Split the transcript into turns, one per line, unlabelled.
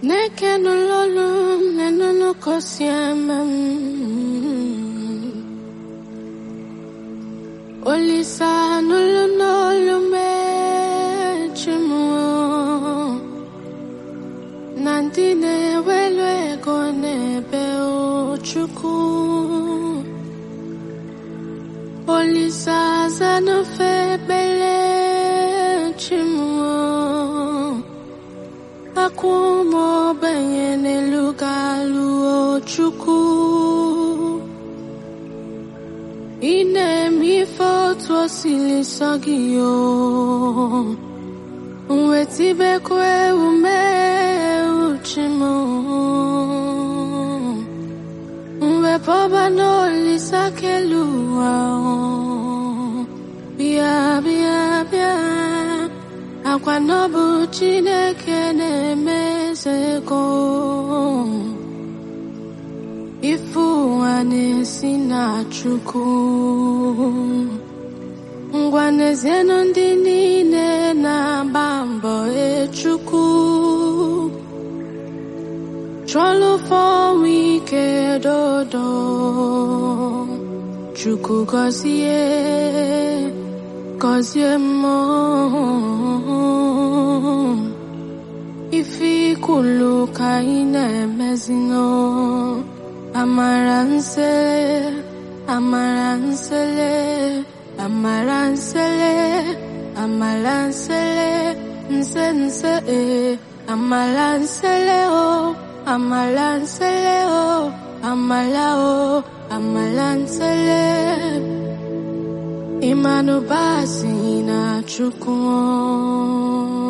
Nekenulolum nenunukosiamam Olisa nulunolume chimu Nandine welwe gonebe ochuku Olisa zanofe bele chimu Akumo benyene lugalu ochuku Ine mi foto silisagio Unwetibe kwe ume uchimo Unwe poba no lisakelua Bia bia bia Akwa nobu Chineke na-emezego Ifu anesi na Chukwu Ngwanezienu ndị niile na-agba mbọ Chukwu Chọlụfọ ike dodo Chukwu gọzie mmụọ Ifi kulu ka ị na-emezino Amaransele nse Amalansele Amalansele Imanu basi na Chukwu